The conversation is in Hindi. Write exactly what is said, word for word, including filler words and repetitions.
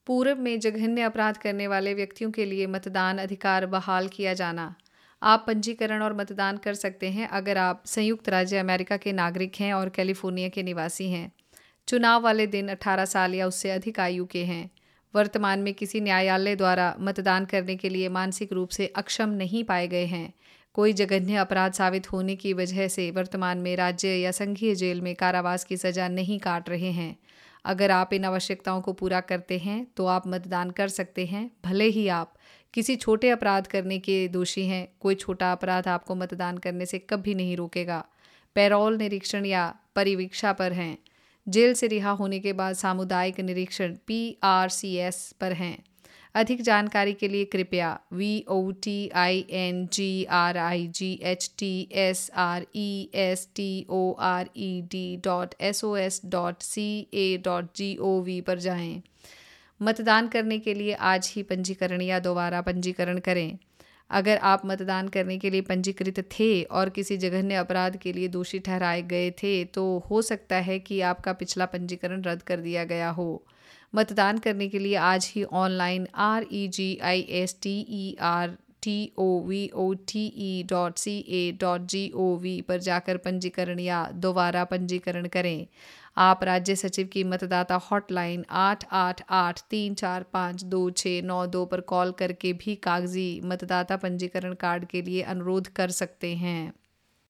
पूर्व में जघन्य अपराध करने वाले व्यक्तियों के लिए मतदान अधिकार बहाल किया जाना। आप पंजीकरण और मतदान कर सकते हैं अगर आप संयुक्त राज्य अमेरिका के नागरिक हैं और कैलिफोर्निया के निवासी हैं। चुनाव वाले दिन अठारह साल या उससे अधिक आयु के हैं। वर्तमान में किसी न्यायालय द्वारा मतदान करने के लिए मानसिक रूप से अक्षम नहीं पाए गए हैं। कोई जघन्य अपराध साबित होने की वजह से वर्तमान में राज्य या संघीय जेल में कारावास की सज़ा नहीं काट रहे हैं। अगर आप इन आवश्यकताओं को पूरा करते हैं तो आप मतदान कर सकते हैं, भले ही आप किसी छोटे अपराध करने के दोषी हैं। कोई छोटा अपराध आपको मतदान करने से कभी नहीं रोकेगा। पैरोल निरीक्षण या परिवीक्षा पर हैं। जेल से रिहा होने के बाद सामुदायिक निरीक्षण पी आर सी एस पर हैं। अधिक जानकारी के लिए कृपया V O T I N G R I G H T S R E S T O R E D dot S O S dot C A dot G O V पर जाएं। मतदान करने के लिए आज ही पंजीकरण या दोबारा पंजीकरण करें। अगर आप मतदान करने के लिए पंजीकृत थे और किसी जघन्य अपराध के लिए दोषी ठहराए गए थे तो हो सकता है कि आपका पिछला पंजीकरण रद्द कर दिया गया हो। मतदान करने के लिए आज ही online R E G I S T E R T O V O T E dot C A dot G O V पर जाकर पंजीकरण या दोबारा पंजीकरण करें। आप राज्य सचिव की मतदाता हॉटलाइन आठ आठ आठ तीन चार पाँच दो छः नौ दो पर कॉल करके भी कागजी मतदाता पंजीकरण कार्ड के लिए अनुरोध कर सकते हैं।